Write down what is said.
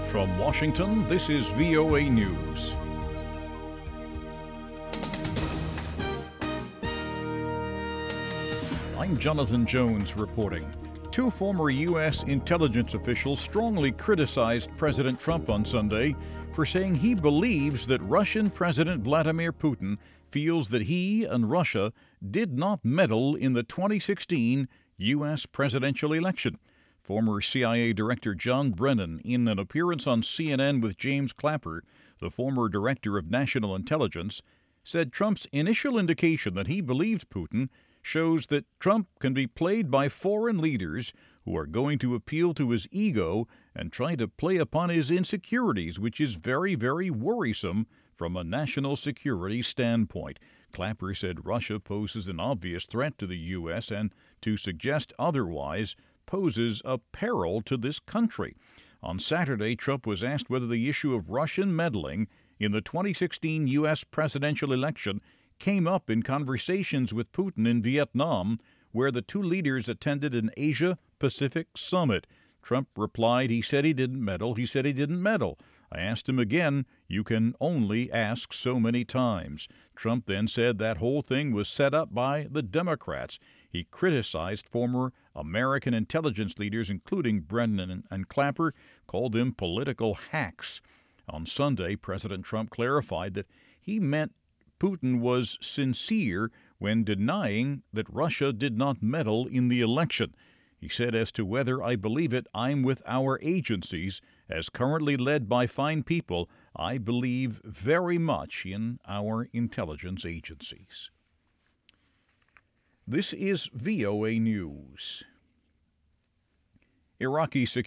From Washington, this is VOA News. I'm Jonathan Jones reporting. Two former U.S. intelligence officials strongly criticized President Trump on Sunday for saying he believes that Russian President Vladimir Putin feels that he and Russia did not meddle in the 2016 U.S. presidential election. Former CIA Director John Brennan, in an appearance on CNN with James Clapper, the former Director of National Intelligence, said Trump's initial indication that he believed Putin shows that Trump can be played by foreign leaders who are going to appeal to his ego and try to play upon his insecurities, which is very, very worrisome from a national security standpoint. Clapper said Russia poses an obvious threat to the U.S. and to suggest otherwise poses a peril to this country. On Saturday, Trump was asked whether the issue of Russian meddling in the 2016 U.S. presidential election came up in conversations with Putin in Vietnam, where the two leaders attended an Asia-Pacific summit. Trump replied, he said he didn't meddle. I asked him again, you can only ask so many times. Trump then said that whole thing was set up by the Democrats. He criticized former American intelligence leaders, including Brennan and Clapper, called them political hacks. On Sunday, President Trump clarified that he meant Putin was sincere when denying that Russia did not meddle in the election. He said, as to whether I believe it, I'm with our agencies. As currently led by fine people, I believe very much in our intelligence agencies. This is VOA News. Iraqi security